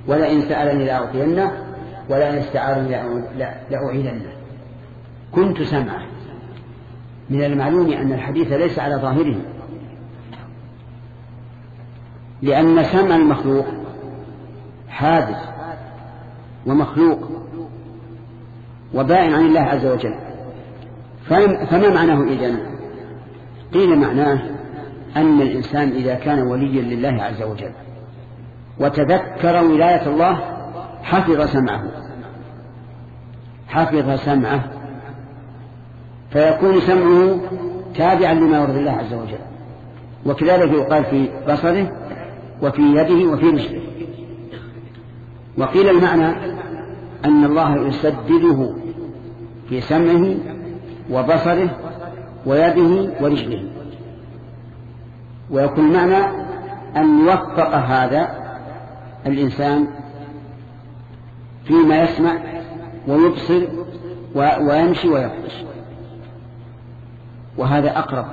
ولئن سألني لأعطينه ولئن استعارني لأعيذنه. كنت سمعه. من المعلوم أن الحديث ليس على ظاهره، لأن سمع المخلوق حادث ومخلوق وبائن عن الله عز وجل. فما معناه إذن؟ قيل معناه أن الإنسان إذا كان وليا لله عز وجل وتذكر ولاية الله حفظ سمعه فيكون سمعه تابعا لما يرضي الله عز وجل. وكذلك يقال في بصره وفي يده وفي رجله. وقيل المعنى أن الله يسدده في سمعه وبصره ويده ورجله. ويكون معنى أن يوفق هذا الإنسان فيما يسمع ويبصر ويمشي ويبطش. وهذا أقرب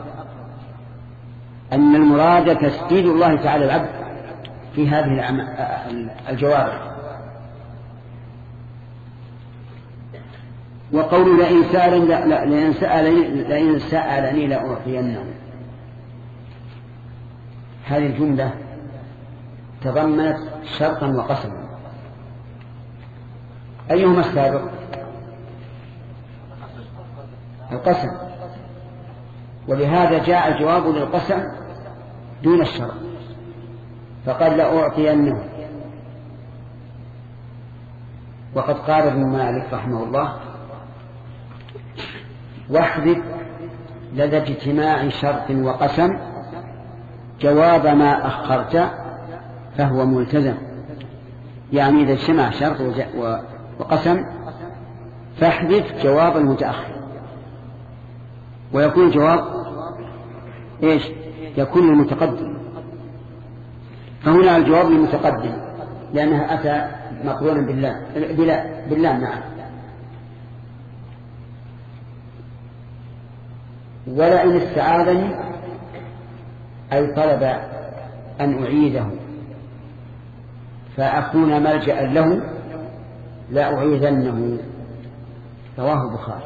أن المراد تسديد الله تعالى العبد في هذه الجوارح. وقول لئن سألني لأعطينه، هذه الجملة تضمنت شرطا وقسما. أيهما السابق؟ القسم، ولهذا جاء الجواب للقسم دون الشرط، فقال لأعطينه. وقد قال ابن مالك رحمه الله: واحذف لدى اجتماع شرط وقسم جواب ما أخرت فهو ملتزم. يعني إذا اجتمع شرط وقسم فاحذف جواب المتأخر، ويكون الجواب إيش؟ يكون المتقدم. فهنا الجواب المتقدم لأنها أتى مقرونا بالله نعم. ولئن استعاذني أي طلب أن أعيده فأكون ملجأ له لأعيذنه. رواه البخاري.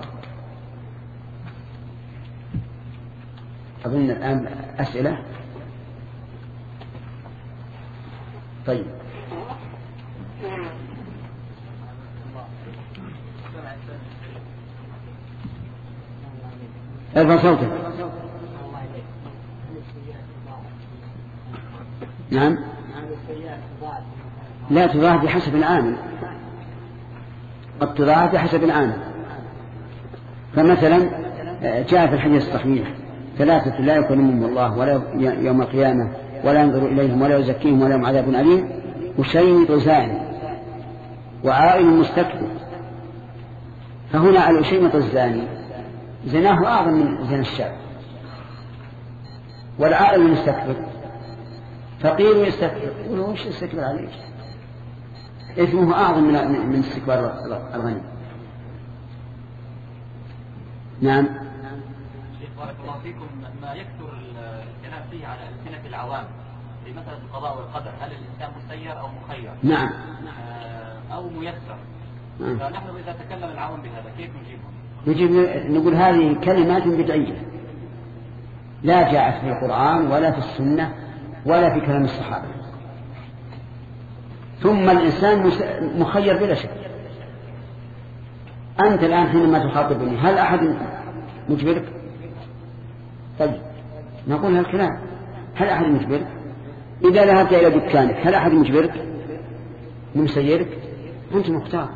أظن الآن أسئلة. طيب ارفع صوتك. نعم. لا تضاعف بحسب العامل، قد تضاعف بحسب العامل. فمثلا جاء في الحديث الصحيح: ثلاثة لا يكلمهم الله ولا يوم القيامة ولا ينظر إليهم ولا يزكيهم ولا هم عذاب أليم، وشيمط زاني وعائل مستكبر. فهنا على شيمط الزاني زناه أعظم من زنا الشاب، والعائل المستكبر فقير يستكبر، يقول وش يستكبر عليك؟ إثمه أعظم من استكبار الغني. نعم. شيخ بارك الله فيكم، ما يكثر الكلام فيه على ألسنة العوام في مسألة القضاء والقدر، هل الإنسان مسير أو مخير؟ نعم. أو ميسر؟ نعم. فنحن إذا تكلم العوام بهذا كيف نجيبهم؟ نقول هذه كلمات بدعية لا جاءت في القرآن ولا في السنة ولا في كلام الصحابة. ثم الإنسان مخير بلا شك. أنت الآن حينما تخاطبني هل أحد مجبرك؟ طيب نقول هالكلام، هل أحد مجبرك؟ إذا ذهبت إلى دكانك هل أحد مجبرك مسيرك؟ أنت مختار.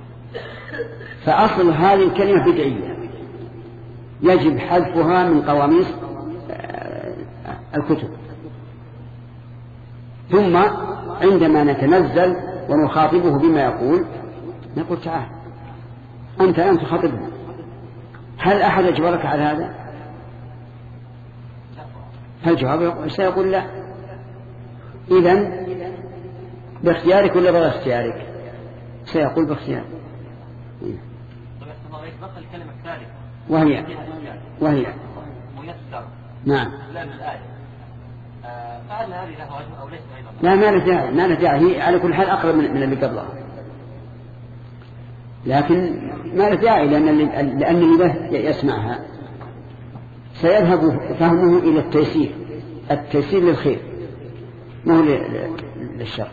فأصل هذه الكلمة بدعية يجب حذفها من قواميس الكتب. ثم عندما نتنزل ونخاطبه بما يقول نقول: تعال أنت الآن تخاطبه، هل أحد أجبرك على هذا؟ هل جواب سيقول لا. إذن باختيارك ولا بغير اختيارك؟ سيقول باختيارك. الكلمة الثالثة وهي ميسر. نعم. لا الآية فهل هذه له وجه أو ليس أيضا؟ لا، ما له داعي، هي على كل حال أقرب من اللي قبلها، لكن ما له داعي لأن اللي يسمعها سيذهب فهمه إلى التيسير للخير مو للشر.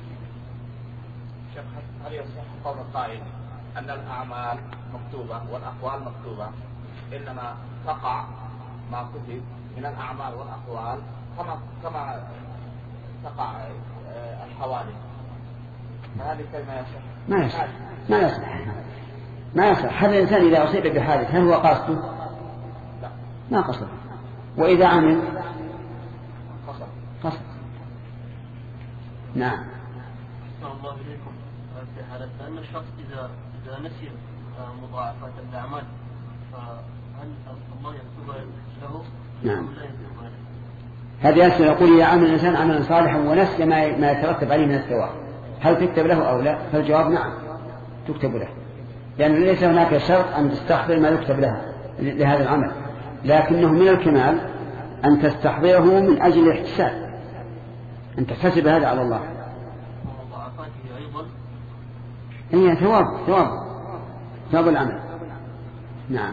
هل يصح قول القائل أن الأعمال مكتوبة والأقوال مكتوبة، إنما تقع ما كتب من الأعمال والأقوال كما تقع الحوادث، فهذه كلمة يصح؟ ما يصح. هذا الإنسان إذا أصيب بحادث هل هو قاصده؟ لا، ما قصد. وإذا عمل قصد. نعم. أحسن الله إليكم. في حالة أن الشخص إذا نسي مضاعفات الأعمال فهل الله يكتبها له؟ نعم. هذه أسئلة يقول: إذا عمل الإنسان عملا صالحا ونسي ما يترتب عليه من الثواب هل تكتب له أو لا؟ فالجواب نعم، تكتب له، لأن ليس هناك شرط أن تستحضر ما يكتب لهذا العمل، لكنه من الكمال أن تستحضره من أجل الاحتساب، أن تحتسب هذا على الله. ومضاعفاته أيضا هي ثواب العمل. نعم.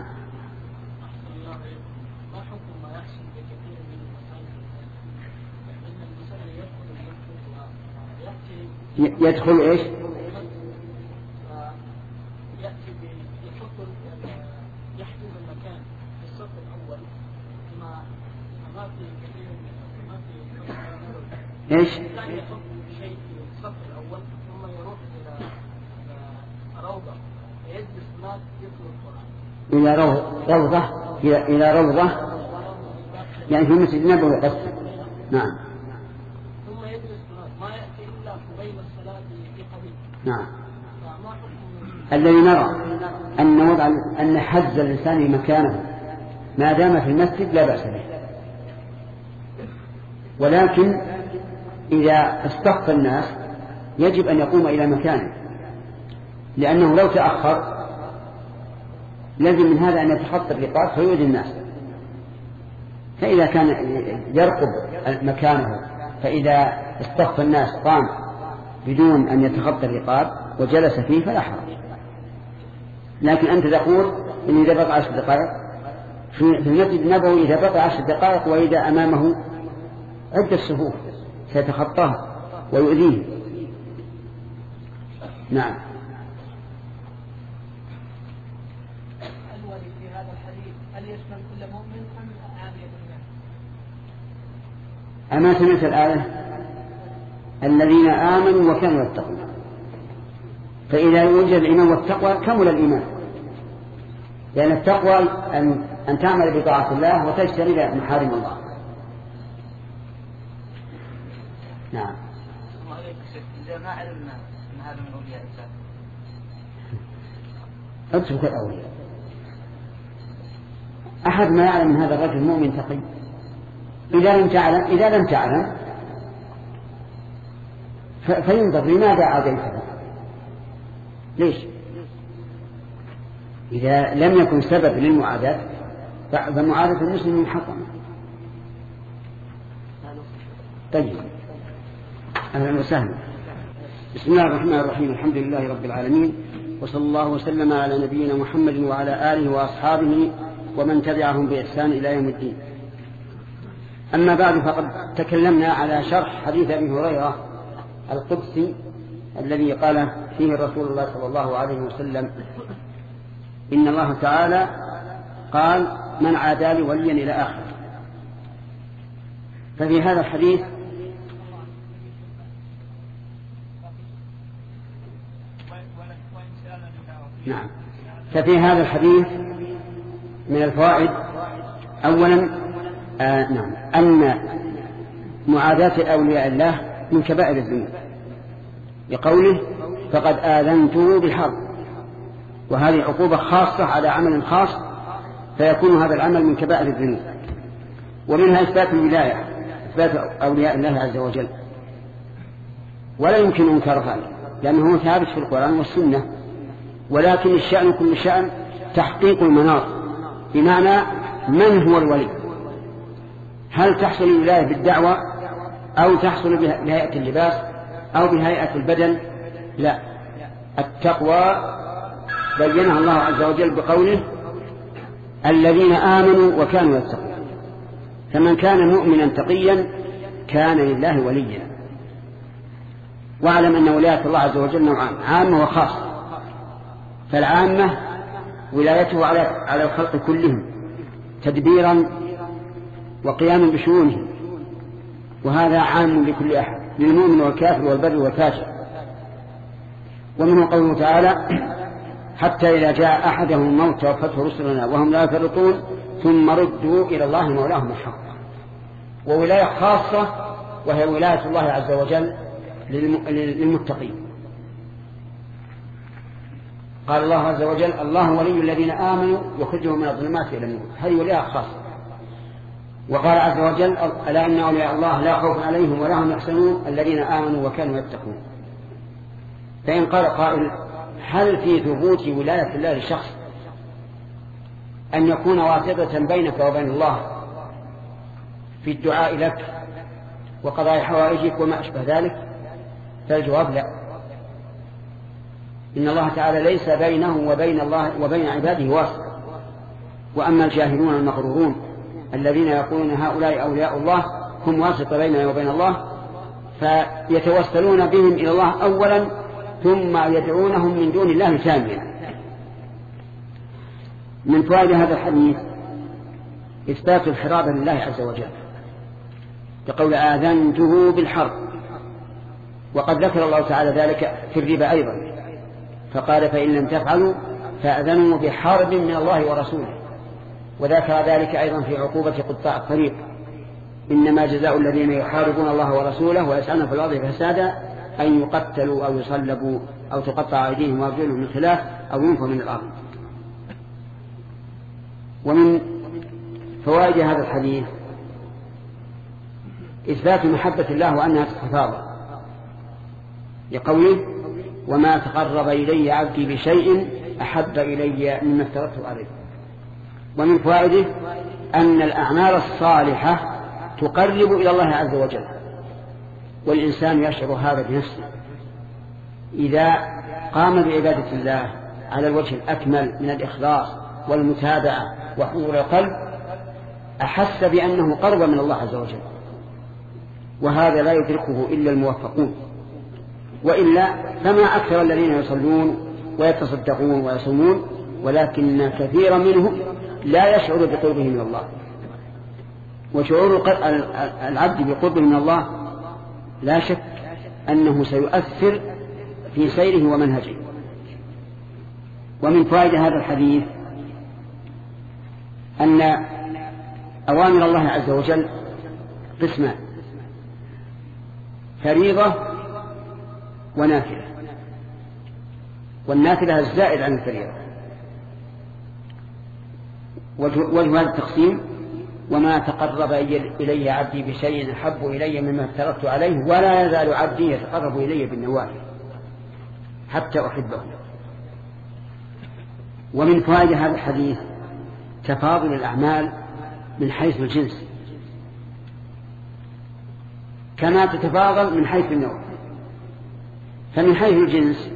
ما حكم ما يحصل بكثير من المسائل أن المسألة يدخل إيش؟ يحجز المكان في الصف الأول ما في كثير ما في إيش؟ لا يحط شيء في الصف الأول ثم يروح إلى روضة يجلس هناك يقرأ القرآن. إلى روضة يعني في المسجد النبوي قصد. نعم. ثم يجلس هناك ما يأتي إلا قبيل الصلاة بقليل. نعم. فما حكم الذي نرى أن حجز الإنسان مكانه ما دام في المسجد لا بأس به، ولكن إذا اصطف الناس يجب أن يقوم إلى مكانه، لأنه لو تأخر لازم من هذا أن يتخطى الرقاب فيؤذي الناس. فإذا كان يرقب مكانه فإذا اصطف الناس قام بدون أن يتخطى الرقاب وجلس فيه فلا حرج. لكن أنت تقول إن إذا بقى 10 دقائق في المسجد النبوي، إذا بقى 10 دقائق وإذا أمامه عدة صفوف سيتخطاها ويؤذيه. نعم. الولي في هذا الحديث هل يشمل كل مؤمن أم عامية الناس؟ أما سمعت الآية الذين آمنوا وكانوا يتقون، فإذا وجد الإيمان والتقوى كمل الإيمان، لأن التقوى أن تعمل بطاعة الله وتجتنب محارم الله. نعم. إذا ما علمنا أن هذا من أولياء الله اترك الأولياء. أحد ما يعلم من هذا الرجل مؤمن تقي. إذا لم تعلم فينظر لماذا عاديته، ليش؟ إذا لم يكن سبب للمعاداة فمعاداة المسلم محرمة. طيب، أهلا وسهلا. بسم الله الرحمن الرحيم. الحمد لله رب العالمين، وصلى الله وسلم على نبينا محمد وعلى آله وأصحابه ومن تبعهم بإحسان إلى يوم الدين. أما بعد، فقد تكلمنا على شرح حديث أبي هريرة القدسي الذي قال فيه رسول الله صلى الله عليه وسلم: إن الله تعالى قال: من عادى لي وليا إلى آخره. ففي هذا الحديث نعم، ففي هذا الحديث من الفوائد أولا أن معاداة أولياء الله من كبائر الذنوب، لقوله: فقد آذنته بالحرب، وهذه عقوبة خاصة على عمل خاص، فيكون هذا العمل من كبائر الذنوب. ومنها إثبات الولاية، إثبات أولياء الله عز وجل، ولا يمكن إنكار هذا لأنه ثابت في القرآن والسنة. ولكن الشأن كل شأن تحقيق المناط، بمعنى من هو الولي؟ هل تحصل الولاية بالدعوة أو تحصل بهيئة اللباس أو بهيئة البدن. لا، التقوى بينها الله عز وجل بقوله الذين آمنوا وكانوا يتقون. فمن كان مؤمنا تقيا كان لله وليا. واعلم أن ولاية الله عز وجل نوعان، عامة وخاصة. فالعامة ولايته على الخلق كلهم تدبيرا وقياما بشؤونهم، وهذا عام لكل أحد، للمؤمن والكافر والبر والفاجر. ومنه قوله تعالى حتى إذا جاء أحدهم الموت توفته رسلنا وهم لا يفرطون ثم ردوا إلى الله مولاهم الحق. وولاية خاصة وهي ولاية الله عز وجل للمتقين. قال الله عز وجل الله ولي الذين آمنوا يخرجهم من الظلمات إلى النور، هذه ولاية خاصة. وقال عز وجل ألا إن أولياء الله لا خوف عليهم ولا هم يحزنون الذين آمنوا وكانوا يتقون. فإن قال قائل هل في ثبوت ولاية الله للشخص أن يكون واسطة بينك وبين الله في الدعاء لك وقضاء حوائجك وما أشبه ذلك؟ فالجواب لا. إن الله تعالى ليس بينه وبين الله وبين عباده واسطة. وأما الجاهلون المغرورون الذين يقولون هؤلاء أولياء الله هم واسطة بيننا وبين الله، فيتوسلون بهم إلى الله أولا ثم يدعونهم من دون الله ثانيا. من فوائد هذا الحديث إثبات الحرابة لله عز وجل بقول آذنته بالحرب. وقد ذكر الله تعالى ذلك في الربا أيضا، فقال فإن لم تفعلوا فأذنوا بحرب من الله ورسوله. وذكر ذلك أيضا في عقوبة قطاع الطريق إنما جزاء الذين يحاربون الله ورسوله ويسعون في الأرض فسادا أن يقتلوا أو يصلبوا أو تقطع أيديهم وأرجلهم من خلاف أو ينفوا من الأرض. ومن فوائد هذا الحديث إثبات محبة الله وأنها تتفاضل لقوله وما تقرب إلي عبدي بشيء أحب إلي مما افترضته عليه. ومن فوائده أن الأعمال الصالحة تقرب إلى الله عز وجل، والإنسان يشعر هذا بنفسه إذا قام بعبادة الله على الوجه الأكمل من الإخلاص والمتابعة وحضور القلب أحس بأنه قرب من الله عز وجل. وهذا لا يدركه إلا الموفقون، وإلا فما أكثر الذين يصلون ويتصدقون ويصومون، ولكن كثيرا منهم لا يشعر بقربه من الله. وشعور العبد بقربه من الله لا شك أنه سيؤثر في سيره ومنهجه. ومن فوائد هذا الحديث أن أوامر الله عز وجل قسمان: فريضة ونافلة، والنافلة الزائد عن الفريضة. وجه هذا التقسيم: وما تقرب إلي عبدي بشيء أحب إلي مما افترضت عليه ولا يزال عبدي يتقرب إلي بالنوافل حتى أحبه. ومن فوائد هذا الحديث تفاضل الأعمال من حيث الجنس كما تتفاضل من حيث النوع. فمن حيث الجنس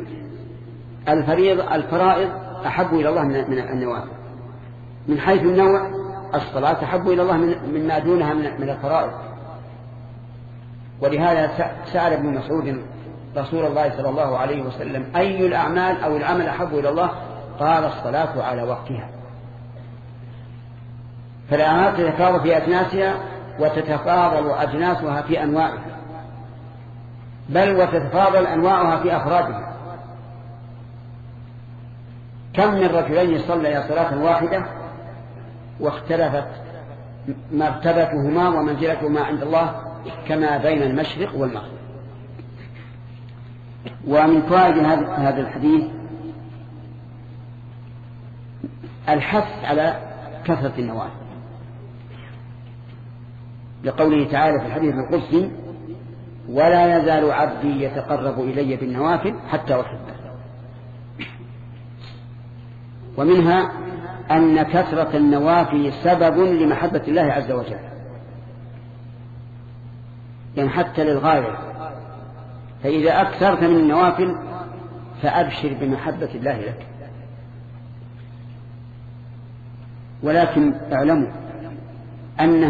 الفرائض أحب إلى الله من النوافل. من حيث النوع الصلاة أحب إلى الله مما دونها من الفرائض. ولهذا سأل ابن مسعود رسول الله صلى الله عليه وسلم: أي الأعمال أو العمل أحب إلى الله؟ قال: الصلاة على وقتها. فالأعمال تتفاضل في أجناسها وتتفاضل أجناسها في أنواعها، بل وتتفاضل أنواعها في أفرادها. كم من رجلين صليا صلاة واحدة واختلفت مرتبتهما ومنزلتهما عند الله كما بين المشرق والمغرب. ومن فوائد هذا الحديث الحث على كثرة النوافل، لقوله تعالى في الحديث القدسي: ولا يزال عبدي يتقرب إلي بالنوافل حتى أحبه. ومنها أن كثرة النوافل سبب لمحبة الله عز وجل، يعني حتى للغاية. فإذا أكثرت من النوافل فأبشر بمحبة الله لك. ولكن اعلموا أن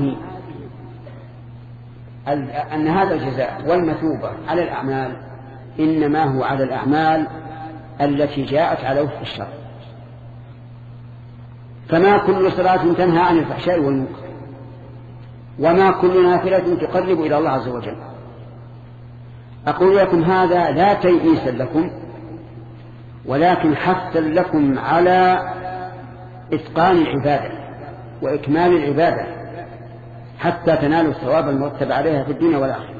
هذا الجزاء والمثوبة على الأعمال إنما هو على الأعمال التي جاءت على وفق الشرع. فما كل صلاة تنهى عن الفحشاء والمنكر، وما كل نافلة تقرب إلى الله عز وجل. أقول لكم هذا لا تيئيسا لكم، ولكن حثا لكم على إتقان العبادة وإكمال العبادة حتى تنالوا الثواب المرتب عليها في الدنيا والآخرة.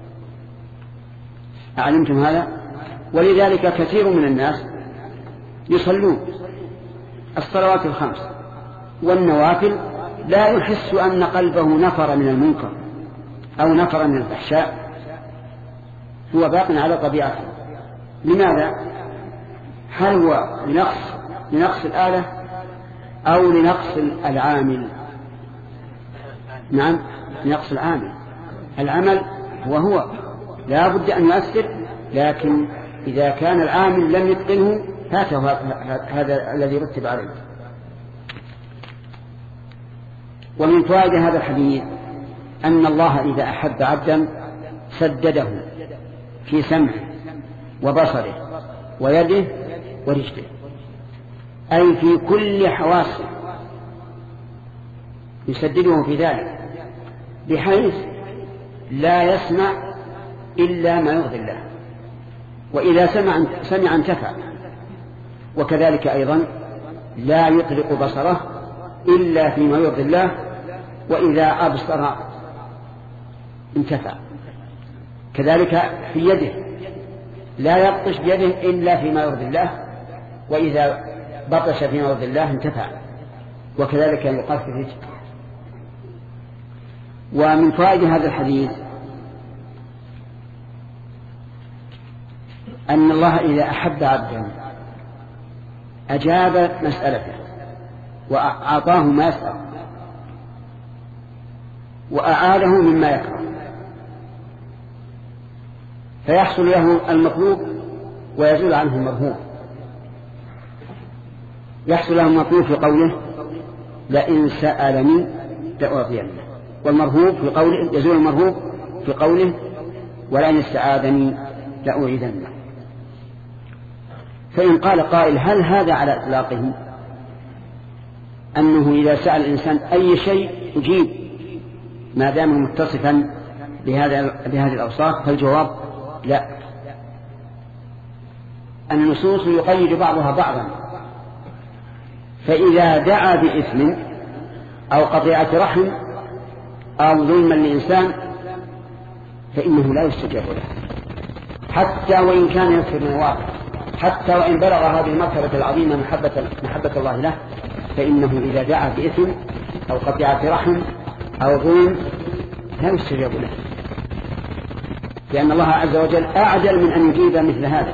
أعلمتم هذا؟ ولذلك كثير من الناس يصلون الصلوات الخمس والنوافل لا يحس أن قلبه نفر من المنكر أو نفر من الفحشاء، هو باق على طبيعته. لماذا؟ هل هو لنقص الآلة أو لنقص العامل؟ نعم، لنقص العامل. العمل هو لا بد أن يؤثر، لكن إذا كان العامل لم يتقنه فاته هذا الذي رتب عليه. ومن فوائد هذا الحديث أن الله إذا أحب عبدا سدده في سمعه وبصره ويده ورجله، أي في كل حواسه يسدده في ذلك، بحيث لا يسمع إلا ما يرضي الله، وإذا سمع انتفع. وكذلك أيضا لا يطلق بصره إلا فيما يرضي الله، وإذا أبصر انتفع. كذلك في يده لا يبطش بيده إلا فيما يرضي الله، وإذا بطش فيما يرضي الله انتفع. وكذلك يقال في الرجل. ومن فوائد هذا الحديث أن الله إذا أحب عبدا أجاب مسألته وأعطاه ما يسأل وأعاده مما يكره، فيحصل له المطلوب ويزول عنه المرهوب. يحصل له المطلوب في قوله لئن سألني لأعطينه، والمرهوب في قوله يزول المرهوب في قوله ولئن استعاذني لأعيذنه. فإن قال قائل هل هذا على إطلاقه أنه إذا سأل الإنسان أي شيء يجيب ما دام متصفا بهذه الأوصاف؟ فالجواب لا. النصوص يقيد بعضها بعضا، فإذا دعا بإثم أو قطيعة رحم أو ظلما لإنسان فإنه لا يستجاب له، حتى وإن كان يكفر من الواقع، حتى وإن بلغ هذه المرتبة العظيمة محبة الله له، فإنه إذا دعا بإثم أو قطيعة رحم أو ظلم لا يستجاب له، لأن الله عز وجل أعجل من أن يجيب مثل هذا.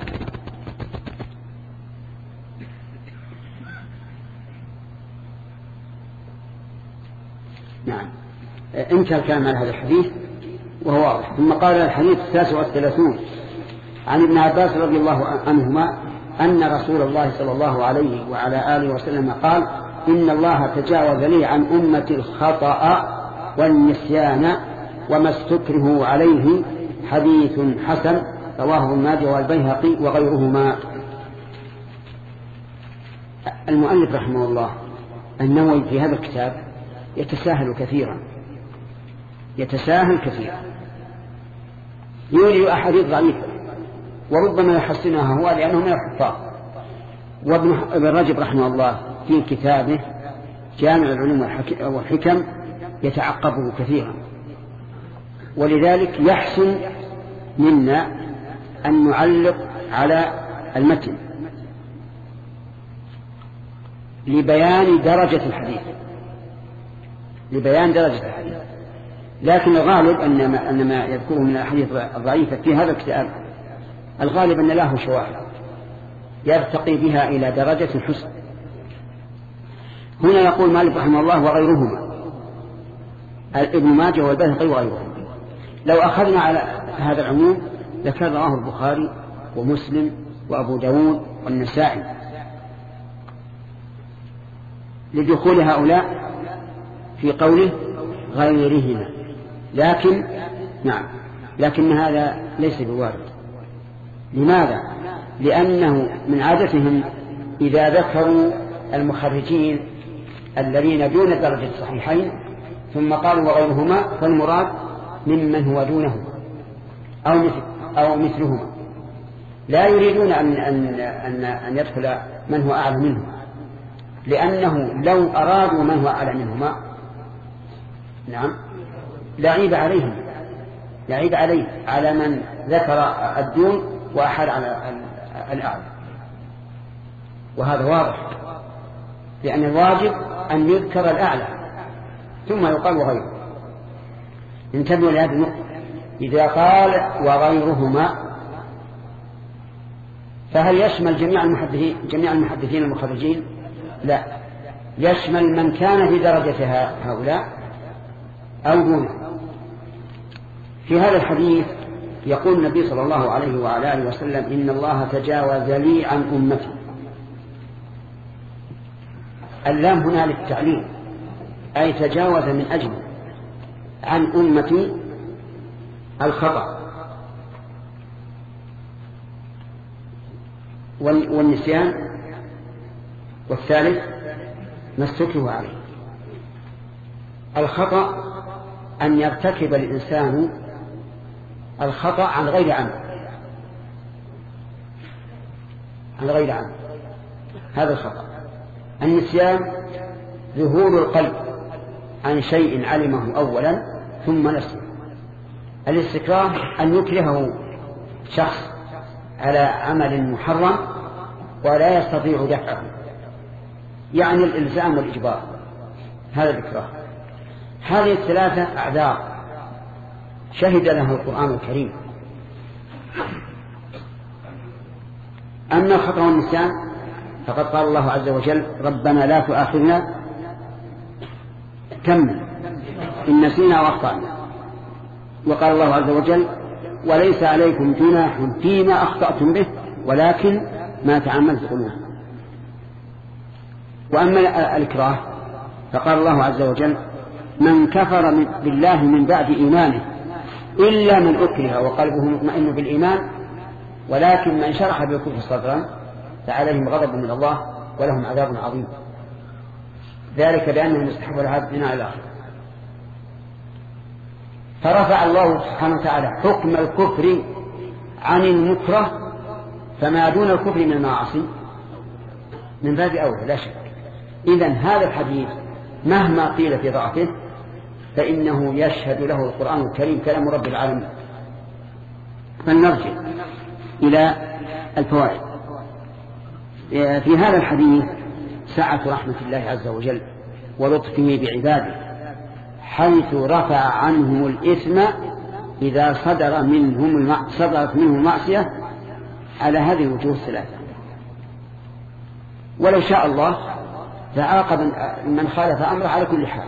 نعم، انتهى الكلام على هذا الحديث وهو واضح. ثم قال الحديث 39 عن ابن عباس رضي الله عنهما أن رسول الله صلى الله عليه وعلى آله وسلم قال إن الله تجاوز لي عن أمتي الخطأ والنسيان وما استكرهوا عليه، حديث حسن رواه ابن ماجه والبيهقي وغيرهما. المؤلف رحمه الله النووي في هذا الكتاب يتساهل كثيرا، يولي أحاديث ضعيفة وربما يحسنها هو لأنه من الحفاظ. وابن رجب رحمه الله في كتابه جامع العلوم والحكم يتعقبه كثيرا، ولذلك يحسن منا أن نعلق على المتن لبيان درجة الحديث، لكن الغالب أن ما يذكره من الأحاديث الضعيفة في هذا الكتاب الغالب أن له شواهد يرتقي بها إلى درجة الحسن. هنا يقول مالك رحمه الله وغيرهما، ابن ماجه والبيهقي وغيرهم، لو أخذنا على هذا العموم لكان رواه البخاري ومسلم وأبو داود والنسائي لدخول هؤلاء في قوله غيرهما، لكن هذا ليس بوارد. لماذا؟ لأنه من عادتهم إذا ذكروا المخرجين الذين دون درجة الصحيحين ثم قالوا وغيرهما فالمراد ممن هو دونه أو مثلهما، لا يريدون أن يدخل من هو أعلى منه، لأنه لو أرادوا من هو أعلى منهما لعيب عليهم، لعيب على من ذكر الدون وأحد على الأعلى، وهذا واضح، لأن الواجب أن يذكر الأعلى ثم يقال وغيره. انتبهوا لهذه النقطة. إذا قال وغيرهما فهل يشمل جميع المحدثين المخرجين؟ لا، يشمل من كان في درجة هؤلاء أو دونه. في هذا الحديث يقول النبي صلى الله عليه وعلى آله وسلم إن الله تجاوز لي عن أمتي. اللام هنا للتعليم، أي تجاوز من أجل عن أمتي الخطأ والنسيان، والثالث ما استكره عليه. الخطأ أن يرتكب الإنسان الخطأ عن غير عمد، هذا الخطأ. النسيان ذهول القلب عن شيء علمه أولا ثم نسيه. الاستكراه أن يكرهه شخص على عمل محرم ولا يستطيع دفعه، يعني الإلزام والإجبار، هذا الإكراه. هذه الثلاثة أعذار شهد له القرآن الكريم. أما الخطأ والنسيان فقد قال الله عز وجل ربنا لا تؤاخذنا إن نسينا وأخطأنا، وقال الله عز وجل وليس عليكم جناح فيما أخطأتم به ولكن ما تعمدت قلوبكم. وأما الإكراه فقال الله عز وجل من كفر بالله من بعد إيمانه إلا من أكره وقلبه مطمئن بالإيمان ولكن من شرح بالكفر صدرا فعليهم غضب من الله ولهم عذاب عظيم، ذلك بأنهم استحبوا العذاب الدنيا على الآخرة. فرفع الله سبحانه وتعالى حكم الكفر عن المكره، فما دون الكفر من المعاصي من باب أولى لا شك. إذن هذا الحديث مهما قيل في ضعفه فإنه يشهد له القرآن الكريم كلام رب العالمين. فلنرجع إلى الفوائد. في هذا الحديث سعة رحمة الله عز وجل ولطفه بعباده، حيث رفع عنهم الإثم إذا صدرت منهم المعصية على هذه الوجوه الثلاثة. ولو شاء الله لعاقب من خالف أمره على كل حال.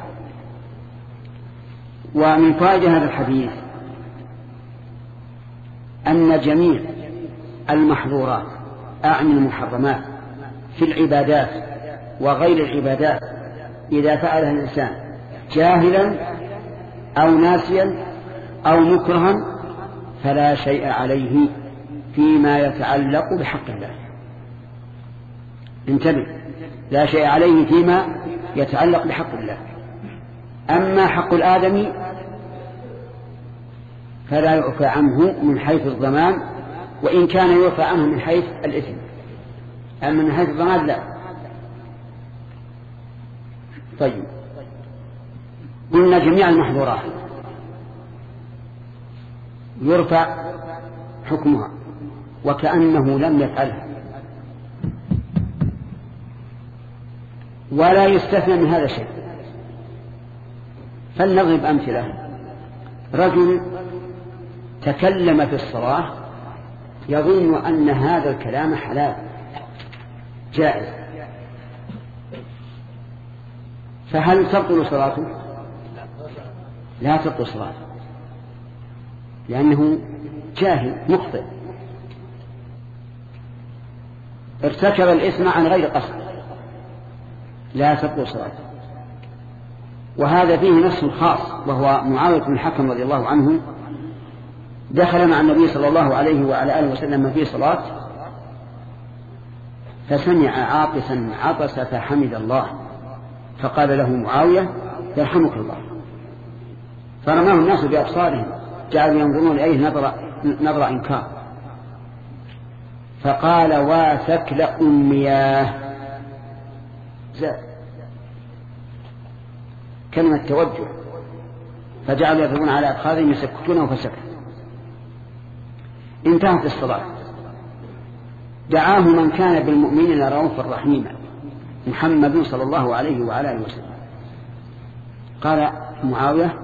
ومن فائدة هذا الحديث أن جميع المحظورات أعني المحرمات في العبادات وغير العبادات إذا فعلها الإنسان جاهلا أو ناسيا أو مكرها فلا شيء عليه فيما يتعلق بحق الله. انتبه، لا شيء عليه فيما يتعلق بحق الله. أما حق الآدمي فلا يعفى عنه من حيث الضمان، وإن كان يعفى عنه من حيث الإثم، أما من حيث الضمان لا. طيب، قلنا جميع المحظورات يرفع حكمها وكأنه لم يفعلها، ولا يستثنى من هذا شيء. فلنضرب أمثلة. رجل تكلم في الصلاة يظن أن هذا الكلام حلال جائز، فهل تبطل صلاته؟ لا تبطل صلاته. لأنه جاهل مخطئ ارتكب الإثم عن غير قصد لا تبطل صلاته. وهذا فيه نص خاص، وهو معاوية بن الحكم رضي الله عنه دخل مع النبي صلى الله عليه وعلى آله وسلم في صلاة فسمع عاطسا عطس فحمد الله، فقال له معاوية يرحمك الله، فرماه الناس بأبصارهم جعلوا ينظرون إليه نظر إنكار، فقال وثكل مياه، زاد كلمة توجه، فجعلوا يضربون على أفخاذهم يسكتونه فسكت. انتهت الصلاة. دعاه من كان بالمؤمنين رؤوفا رحيما محمد صلى الله عليه وعلى آله وسلم. قال معاوية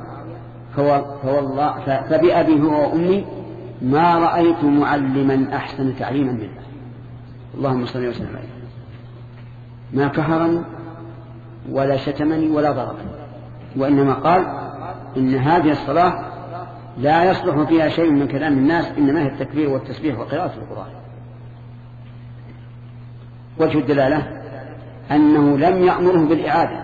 فبأبي هو وأمي ما رأيت معلما أحسن تعليما منه، اللهم صل وسلم عليه، ما كهرني ولا شتمني ولا ضربني، وإنما قال إن هذه الصلاة لا يصلح فيها شيء من كلام الناس، إنما هي التكبير والتسبيح وقراءة القرآن. وجه الدلالة أنه لم يأمره بالإعادة،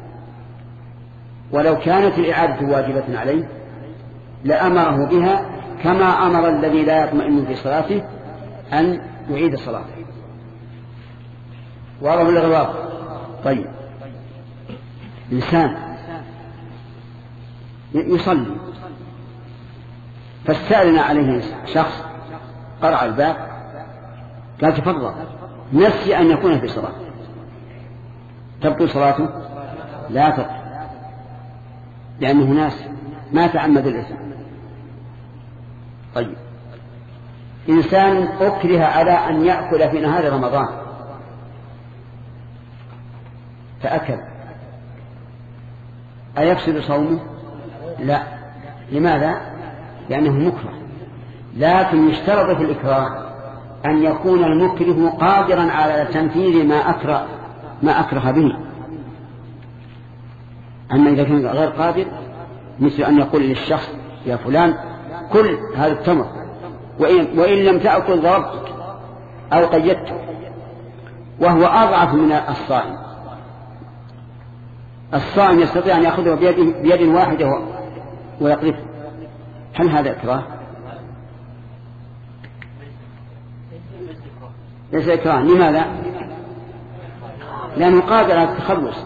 ولو كانت الإعادة واجبة عليه لأمره بها، كما أمر الذي لا يطمئن في صلاته أن يعيد صلاته. واضح الغراب. طيب، إنسان يصلي فاستأذن عليه شخص، قرع الباب قال تفضل، نسي أن يكون في صلاة، تبطل صلاته؟ لا تبطل، لأنه ناس ما تعمد الإثم. طيب، إنسان أكره على أن يأكل في نهار رمضان فأكل، أيفسد صومه؟ لا. لماذا؟ لأنه مكره، لكن يشترط في الإكراه أن يكون المكره قادرا على تنفيذ ما أكره به. أما إذا كان غير قادر، مثل أن يقول للشخص يا فلان كل هذا التمر، وإن لم تأكل ضربتك أو قيدتك، وهو أضعف من الصائم. الصائم يستطيع أن يأخذه بيد واحدة ويقذفه، هل هذا إكراه؟ ليس إكراه. لماذا؟ لأنه قادر على التخلص،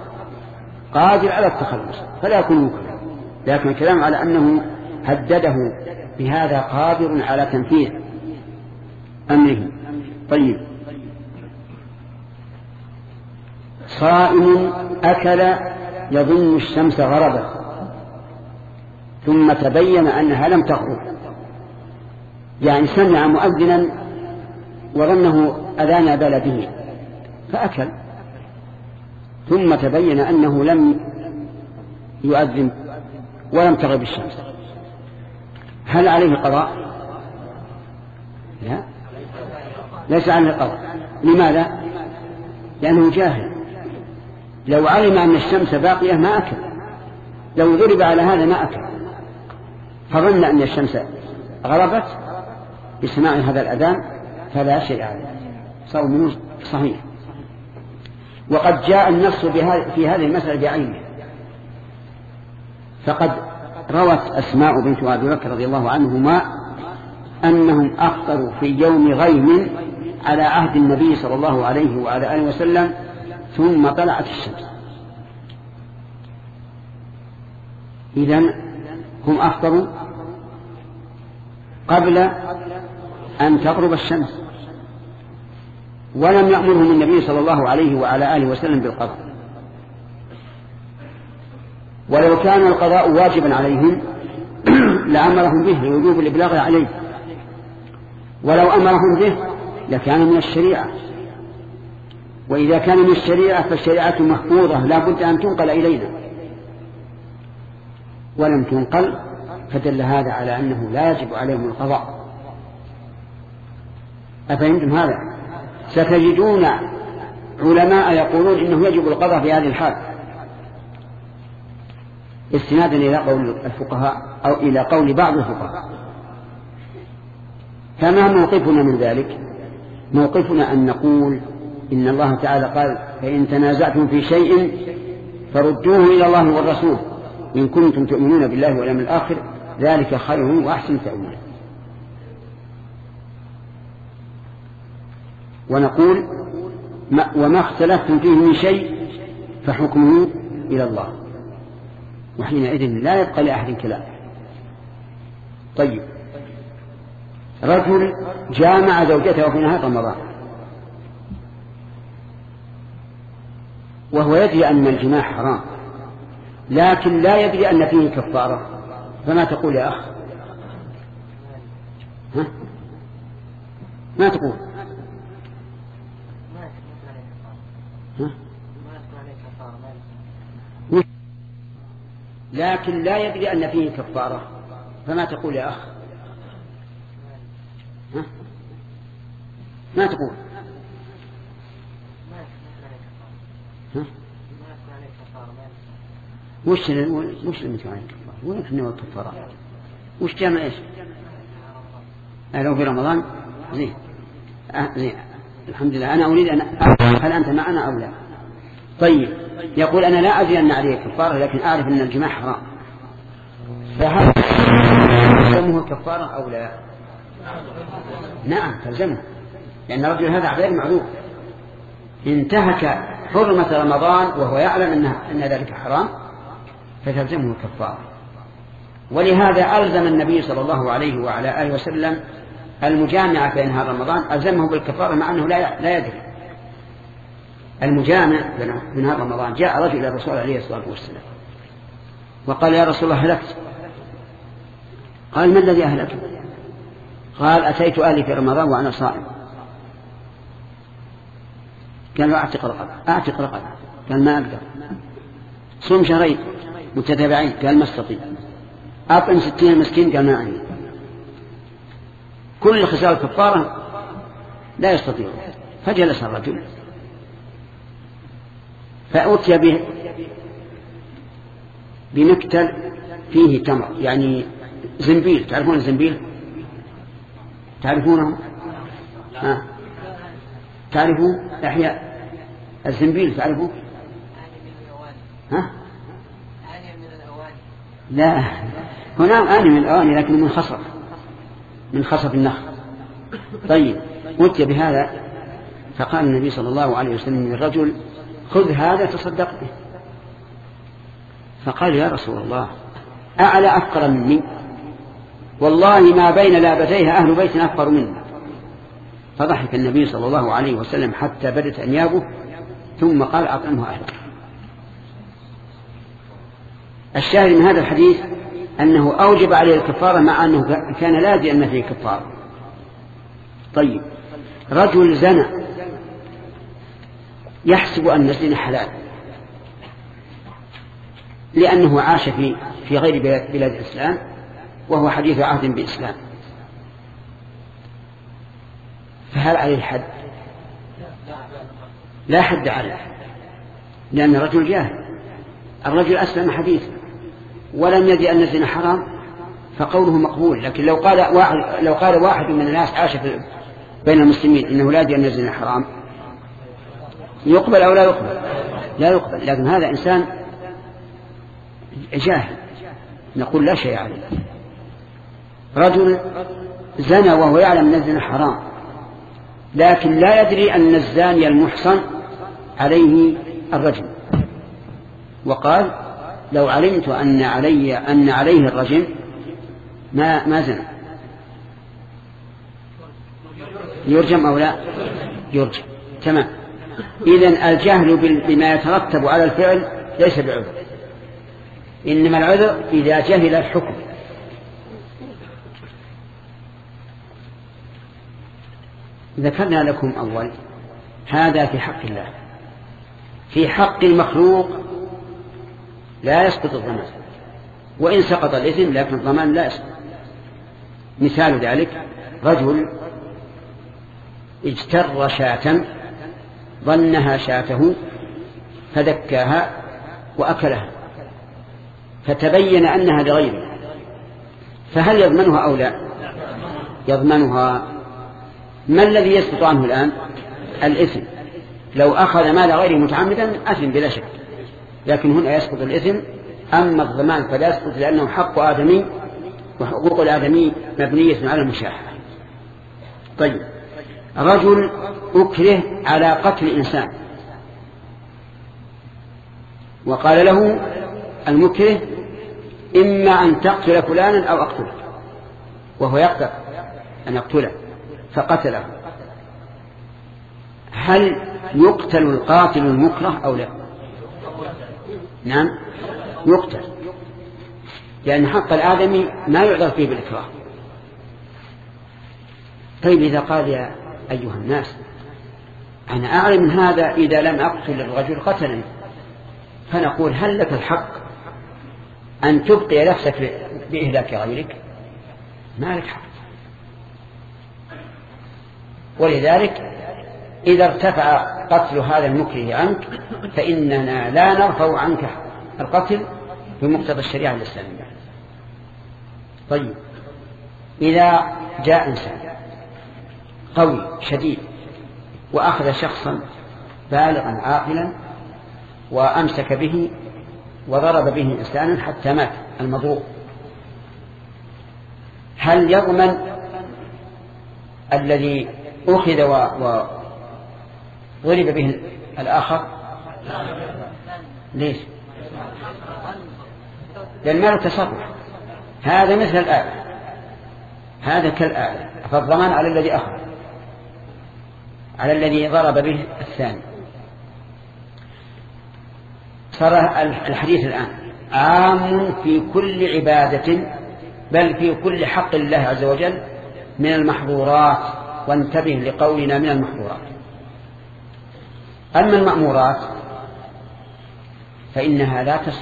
فلا يكون مكره. لكن الكلام على أنه هدده بهذا قادر على تنفيذ أمره. طيب، صائم أكل يظن الشمس غربت ثم تبين أنها لم تغرب، يعني سمع مؤذنا وظنه أذان بلده فأكل، ثم تبين أنه لم يؤذن ولم تغرب الشمس، هل عليه قضاء؟ لا، ليس عليه قضاء. لماذا؟ لأنه جاهل، لو علم أن الشمس باقية ما أكل، لو ضرب على هذا ما أكل، فظن أن الشمس غربت بسماع هذا الأذان فلا شيء عليه، صومه صحيح. وقد جاء النص في هذه المسألة بعينه، فقد روت أسماء بنت أبي بكر رضي الله عنهما أنهم أفطروا في يوم غيم على عهد النبي صلى الله عليه وعلى آله وسلم ثم طلعت الشمس. إذن هم أفطروا قبل أن تغرب الشمس، ولم يأمرهم النبي صلى الله عليه وعلى آله وسلم بالقضاء. ولو كان القضاء واجبا عليهم لأمرهم به لوجوب الإبلاغ عليه، ولو أمرهم به لكان من الشريعة، وإذا كان من الشريعة فالشريعة محفوظة لا بد أن تنقل إلينا، ولم تنقل، فدل هذا على أنه لا يجب عليهم القضاء. أفهمتم هذا؟ ستجدون علماء يقولون إنه يجب القضاء في هذه الحال استنادا إلى قول الفقهاء أو إلى قول بعض الفقهاء، فما موقفنا من ذلك؟ موقفنا أن نقول إن الله تعالى قال فإن تنازعتم في شيء فردوه إلى الله والرسول إن كنتم تؤمنون بالله واليوم الآخر ذلك خير وأحسن تأويلا. ونقول وما اختلفتم فيه من شيء فحكمه إلى الله، وحينئذ لا يبقى لأحد كلام. طيب، رجل جامع زوجته في نهار رمضان وهو يدري أن الجماع حرام لكن لا يدري أن فيه كفارة، فما تقول يا أخ؟ ها؟ ما تقول؟ ها؟ لكن لا يدري أن فيه كفارة، فما تقول يا أخ؟ ها؟ ما تقول؟ ها؟ وش المتوعين الكفارة؟ وين نوع الكفارة؟ وش جامع إيش؟ لو في رمضان زين زين الحمد لله. أنا أريد أن هل أنت معنا أو لا؟ طيب، يقول أنا لا أدري أن عليه كفارة لكن أعرف أن الجماع حرام، فهل تلزمه كفارة أو لا؟ نعم تلزمه، لأن الرجل هذا غير معروف انتهك حرمة رمضان وهو يعلم أن ذلك حرام فتلزمه كفارة. ولهذا ألزم النبي صلى الله عليه وعلى آله وسلم المجامع في نهار رمضان ألزمه بالكفارة مع أنه لا يدري. المجامع في نهار رمضان جاء رجل إلى الرسول عليه الصلاة والسلام وقال يا رسول الله هلكت. قال ما الذي أهلك؟ قال أتيت أهلي في رمضان وأنا صائم. قال أعتق رقبة. قال ما أقدر. صوم شهرين متتابعين. قال ما استطيع. أطعم 60 مسكين. قال ما أعلم. كل خسارة كفارة لا يستطيع. فجلس الرجل فأتي به بمكتل فيه تمر، يعني زنبيل. تعرفون الزنبيل؟ تعرفونه؟ تعرفوا أحياء الزنبيل؟ تعرفوا؟ ها؟ لا، هنا آني من الأواني لكن من خصف النخل. طيب، أتي بهذا فقال النبي صلى الله عليه وسلم للرجل خذ هذا تصدق به. فقال يا رسول الله أعلى أفقر مني؟ والله ما بين لابتيها أهل بيت أفقر مني. فضحك النبي صلى الله عليه وسلم حتى بدت أنيابه ثم قال أطعمه أهلك. الشاهد من هذا الحديث أنه أوجب عليه الكفارة مع أنه كان لا يدري أن فيه كفارة. طيب، رجل زنى يحسب أن الزنا حلال لأنه عاش في غير بلاد الإسلام وهو حديث عهد بالإسلام، فهل عليه الحد؟ لا حد عليه، لأن الرجل جاهل. الرجل أسلم حديث ولم يدري أن الزنا حرام فقوله مقبول. لكن لو قال واحد من الناس عاش بين المسلمين إنه لا يدري أن الزنا حرام يقبل أو لا يقبل؟ لا يقبل. لكن هذا إنسان جاهل نقول لا شيء عليه. رجل زنى وهو يعلم أن الزنا حرام لكن لا يدري أن الزاني المحصن عليه الرجم، وقال لو علمت أن عليه الرجم ما زنى. يرجم أو لا يرجم؟ تمام. إذن الجهل بما يترتب على الفعل ليس بعذر، إنما العذر إذا جهل الحكم. ذكرنا لكم أول هذا في حق الله. في حق المخلوق لا يسقط الضمان، وإن سقط الإثم لكن الضمان لا يسقط. مثال ذلك رجل اجتر شاة ظنها شاته فذكاها وأكلها فتبين أنها لغيره، فهل يضمنها أو لا؟ يضمنها. ما الذي يسقط عنه الآن؟ الإثم. لو أخذ مال غيره متعمدا أثم بلا شك، لكن هنا يسقط الإثم. أما الضمان فلا يسقط لأنه حق آدمي، وحقوق الآدمي مبنية على المشاحة. طيب، رجل أكره على قتل إنسان وقال له المكره إما أن تقتل فلانا أو أقتله، وهو يقتل أن يقتله فقتله، هل يقتل القاتل المكره أو لا؟ نعم يقتل، لأن حق الآدمي ما يعذر فيه بالإكراه. طيب، إذا قال يا أيها الناس أنا أعلم من هذا إذا لم أقتل الرجل قتلني، فنقول هل لك الحق أن تبقي نفسك بإهلاك غيرك؟ ما لك حق. ولذلك إذا ارتفع قتل هذا المكره عنك فإننا لا نرفع عنك القتل بمقتضى الشريعة الإسلامية. طيب، إذا جاء إنسان قوي شديد وأخذ شخصا بالغا عاقلا وأمسك به وضرب به إنسانا حتى مات المضروب، هل يضمن الذي أخذ وضرب به الآخر؟ ليش؟ لأن ما له تصرف. هذا مثل الآلة، هذا كالآلة، فالضمان على الذي أخذ، على الذي ضرب به الثاني. صار الحديث الآن عام في كل عبادة، بل في كل حق الله عز وجل من المحظورات، وانتبه لقولنا من المحظورات. أما المأمورات فإنها لا تسقط،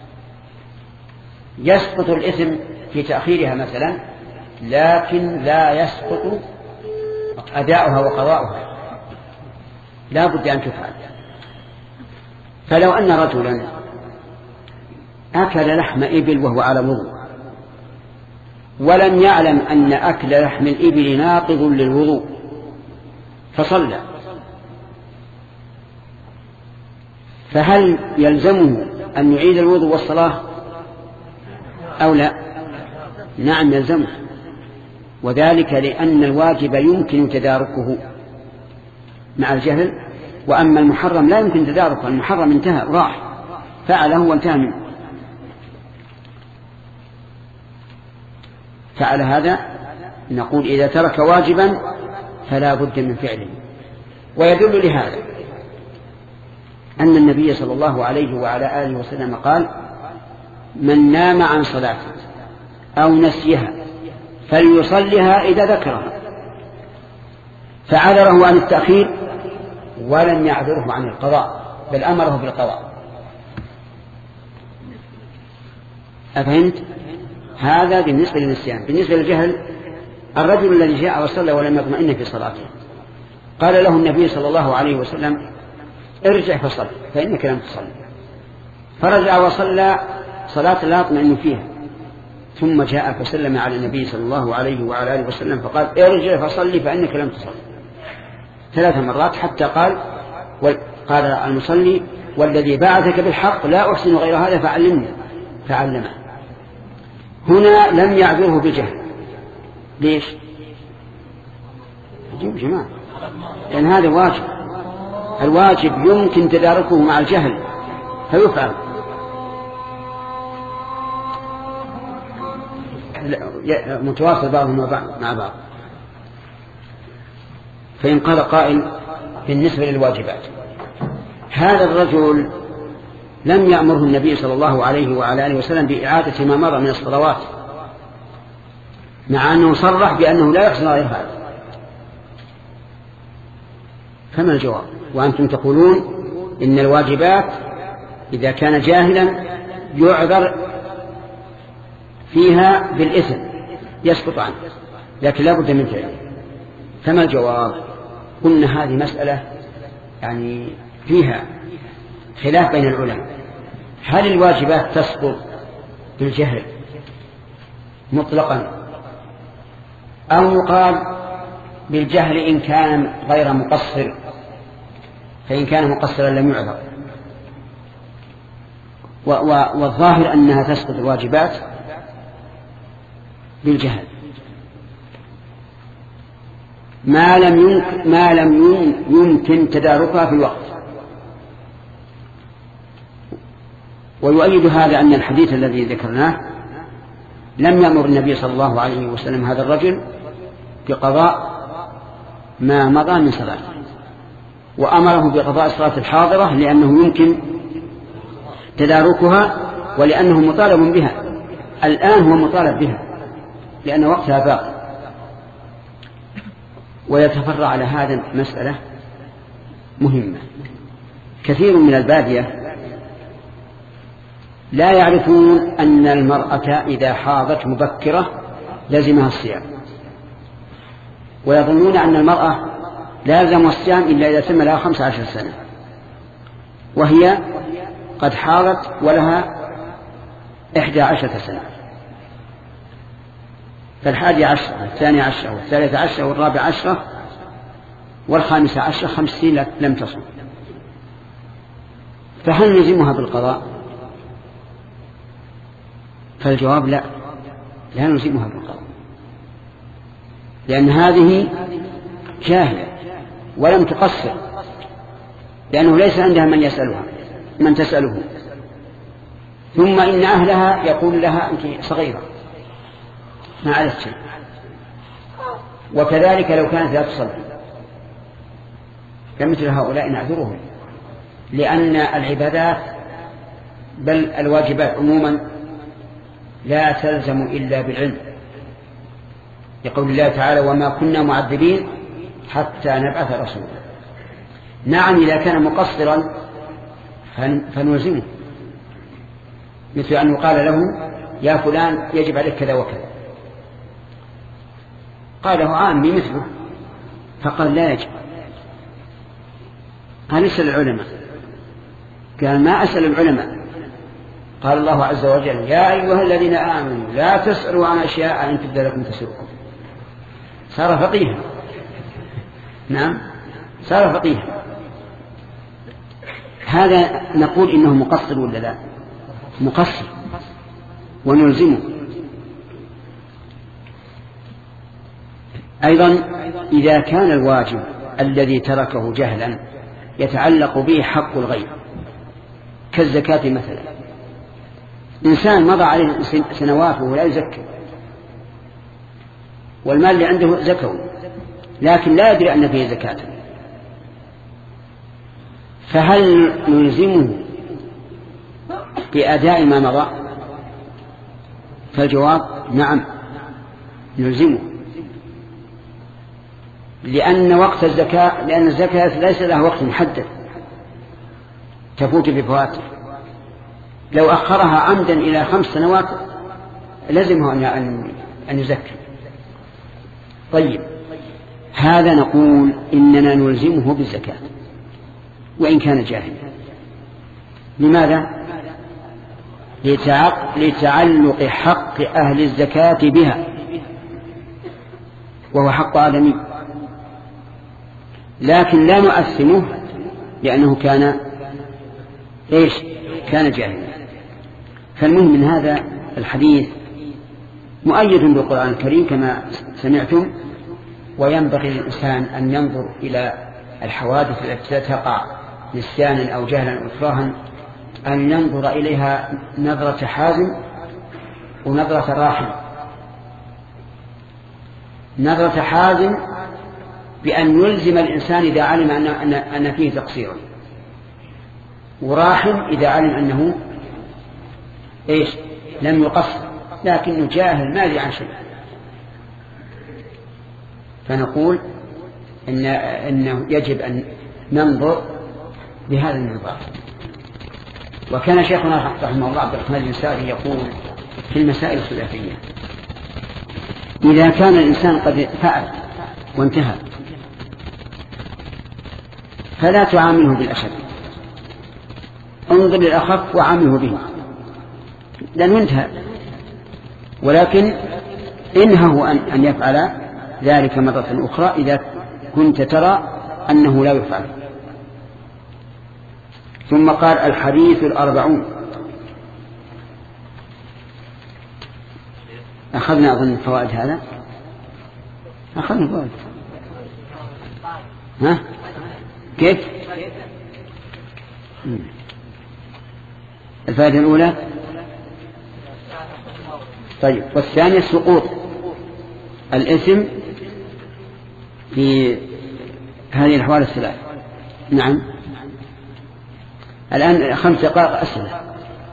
يسقط الإثم في تأخيرها مثلا، لكن لا يسقط أداؤها وقضاؤها، لا بد أن تفعل. فلو أن رجلا أكل لحم إبل وهو على وضوء، ولم يعلم أن أكل لحم الإبل ناقض للوضوء فصلى، فهل يلزمه أن يعيد الوضوء والصلاة أو لا؟ نعم يلزمه، وذلك لأن الواجب يمكن تداركه مع الجهل، وأما المحرم لا يمكن تداركه، المحرم انتهى راح فعله وانتهى منه. فعلى هذا نقول إذا ترك واجبا فلا بد من فعله. ويدل لهذا أن النبي صلى الله عليه وعلى آله وسلم قال: من نام عن صلاة أو نسيها فليصلها إذا ذكرها، فعذره عن التأخير ولم يعذره عن القضاء، بل أمره بالقضاء. أفهمت؟ هذا بالنسبة للنسيان. بالنسبة للجهل، الرجل الذي جاء وصلى ولم يطمئن في صلاته، قال له النبي صلى الله عليه وسلم: ارجع فصل فإنك لم تصلي. فرجع وصلى صلاة لا يطمئن فيها، ثم جاء فسلم على النبي صلى الله عليه وعلى آله وسلم فقال: ارجع فصلي فإنك لم تصلي 3 مرات، حتى قال المصلي: والذي بعثك بالحق لا أحسن غير هذا فعلمني، فعلمه. هنا لم يعذره بجهل. ليش؟ عجيب جماعة، لأن هذا واجب، الواجب يمكن تداركه مع الجهل فيفعل. متواصل بعضهم مع بعض. فإن قال قائل بالنسبة للواجبات: هذا الرجل لم يأمره النبي صلى الله عليه وعلى آله وسلم بإعادة ما مر من الصلوات، مع أنه صرح بأنه لا يحسن غير هذا، فما الجواب؟ وأنتم تقولون إن الواجبات إذا كان جاهلا يعذر فيها بالإثم يسقط عنه، لكن لا بد من فعله. فما الجواب؟ قلنا هذه مسألة يعني فيها خلاف بين العلماء، هل الواجبات تسقط بالجهل مطلقا، أو يقال بالجهل إن كان غير مقصر، فإن كان مقصرا لم يعذر. والظاهر أنها تسقط الواجبات بالجهل ما لم يمكن تداركها في الوقت. ويؤيد هذا أن الحديث الذي ذكرناه لم يأمر النبي صلى الله عليه وسلم هذا الرجل بقضاء ما مضى من صلاة، وأمره بقضاء الصلاة الحاضرة لأنه يمكن تداركها ولأنه مطالب بها. الآن هو مطالب بها لأن وقتها باق. ويتفرع على هذا مسألة مهمة. كثير من البادية لا يعرفون أن المرأة إذا حاضت مبكرة لزمها الصيام، ويظنون أن المرأة لازم الصيام إلا إذا تم لها 15 سنة، وهي قد حاضت ولها 11 سنة. فالحادي عشر والثاني عشر والثالث عشر والرابع عشر والخامس عشر 50 لم تصم. فهل نلزمها بالقضاء؟ فالجواب لا نلزمها بالقضاء، لأن هذه جاهلة ولم تقصر، لأنه ليس عندها من تسأله. ثم إن أهلها يقول لها أنت صغيرة ما عرفت شيء. وكذلك لو كانت لا تصلي فمثل هؤلاء نعذرهم، لأن العبادات بل الواجبات عموما لا تلزم إلا بالعلم، لقول الله تعالى وما كنا معذبين حتى نبعث رسولا. نعم إذا كان مقصرا فنلزمه، مثل أن يقال له يا فلان يجب عليك كذا وكذا، قاله عامي مثله فقال لا يجب. قال اسأل العلماء، قال ما أسأل العلماء. قال الله عز وجل يا أيها الذين آمنوا لا تسألوا عن أشياء إن تبد لكم تسؤكم. صار فقيها. نعم صار فقيها. هذا نقول إنه مقصر ولا لا؟ مقصر ونلزمه. أيضا إذا كان الواجب الذي تركه جهلا يتعلق به حق الغير كالزكاة مثلا، إنسان مضى عليه سنوات وهو لا يزكي والمال اللي عنده زكوي لكن لا يدري أن فيه زكاة، فهل نلزمه بأداء ما مضى؟ فالجواب نعم نلزمه، لأن وقت الزكاة لأن الزكاة ليس لها وقت محدد تفوت بفواته. لو أخرها عمدا إلى 5 سنوات لزمه أن يزكي. طيب هذا نقول إننا نلزمه بالزكاة وإن كان جاهلا. لماذا؟ لتعلق حق أهل الزكاة بها وهو حق آدمي، لكن لا نؤثمه لأنه كان جاهلا. فالمهم من هذا الحديث مؤيد بالقرآن الكريم كما سمعتم، وينبغي للإنسان أن ينظر إلى الحوادث التي تقع نسيانا أو جهلا أو إكراها أن ينظر إليها نظرة حازم ونظرة راحم. نظرة حازم بأن يلزم الإنسان إذا علم أن فيه تقصيرا، وراحم إذا علم أنه لم يقصر لكنه جاهل ما يدري عن شيء. فنقول إنه يجب أن ننظر بهذا النظام. وكان شيخنا رحمه الله عبد الرحمن الإنساري يقول في المسائل الخلافية إذا كان الإنسان قد فعل وانتهى فلا تعامله بالأشد، انظر للأخف وعامله به لأنه انتهى، ولكن إنهه أن يفعل ذلك مرة أخرى إذا كنت ترى أنه لا يفعل. ثم قال الحديث 40. أخذنا أظن فوائد هذا، أخذنا فوائد. ها كيف؟ الفائدة الأولى طيب، والثانية سقوط الاسم في هذه الأحوال الثلاث. نعم. الآن 5 دقائق أسئلة.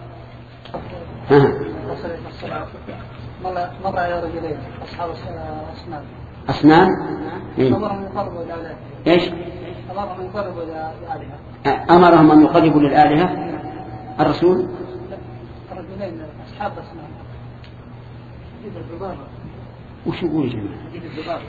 مر على رجلين أصحاب أسنان. أمرهم يقربوا إلى آلهة. إيش؟ أمرهم يقربوا إلى آلهة. أمرهم أن يقربوا للآلهة الرسول. رجلين أصحاب أسنان. وش يقول يا جماعة؟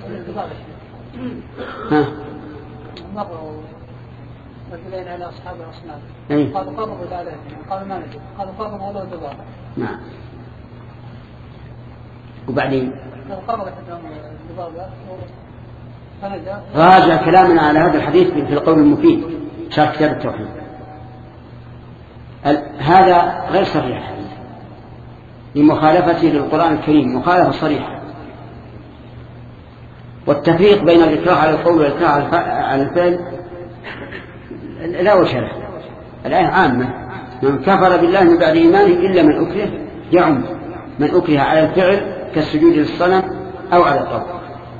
مروا رجلين على أصحاب الأسنان. أي. قالوا قربوا إلى آلهة. قالوا ما نجد. قالوا قربوا ولو ذبابة. نعم. وبعدين راجع كلامنا على هذا الحديث في القول المفيد شرح كتاب التوحيد. هذا غير صريح لمخالفته للقرآن الكريم، مخالفة صريحة. والتفريق بين الإكراه على القول والإكراه على الفعل لا وجه له. الآية عامة، من كفر بالله من بعد إيمانه إلا من أكره، يعم من أكره على الفعل كالسجود للصنم أو على الطبع.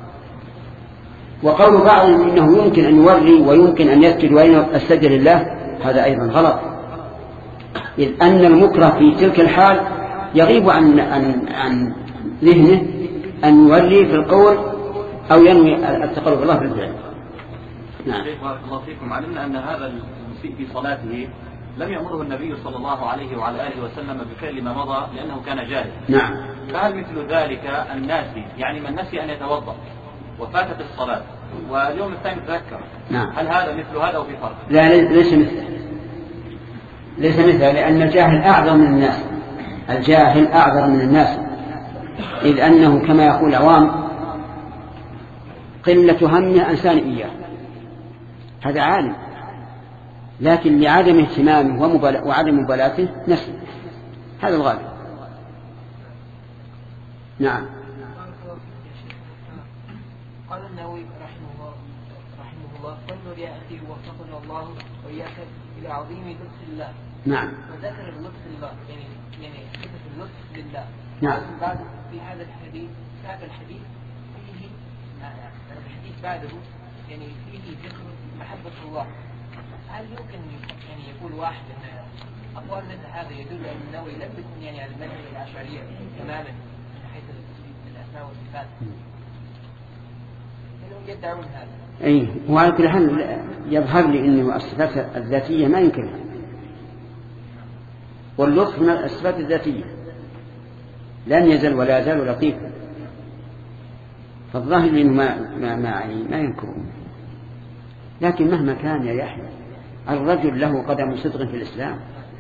وقول بعضهم إنه يمكن أن يوري ويمكن أن يسجد ويسجد لله، هذا أيضا غلط، إذ أن المكره في تلك الحال يغيب عن ذهنه أن يوري في القول أو ينوي التقرب الله بالفعل. نعم. بارك الله فيكم. علمنا أن هذا المسيء في صلاته لم يأمره النبي صلى الله عليه وعلى آله وسلم بفعل ما مضى لأنه كان جاهل. نعم. فهل مثل ذلك الناسي، يعني من نسي أن يتوضأ وفاتت الصلاة واليوم الثاني تذكر، نعم. هل هذا مثل هذا أو في فرق؟ لا، ليس مثله، ليس مثله، لأن الجاهل أعظم من الناس، الجاهل أعظم من الناس، إذ أنه كما يقول عوام قلة همه أنسان إياه، هذا عالم، لكن لعدم اهتمامه وعدم مبالاته نسي، هذا الغالب. نعم. قال النووي رحمه الله قلنا يا أخي وفقنا الله وإياك إلى عظيم لطف الله. نعم. وذكر اللطف الله يعني صفة اللطف لله. نعم. بعد في هذا الحديث فيه الحديث بعده يعني فيه ذكر محبة الله. هل يمكن يعني يقول واحد أن أقوال مثل هذا يدل أن النووي لم يكن يعني على المذهب الأشعرية تماما من حيث الأسماء والصفات؟ إنهم يدعون هذا. أي، وعلى كل حال يظهر لي أن الصفات الذاتية ما ينكرها، واللطف من الصفات الذاتية لن يزل ولا يزال لطيفا، فالظاهر أنه ما ينكرون. لكن مهما كان يا يحيى الرجل له قدم صدق في الإسلام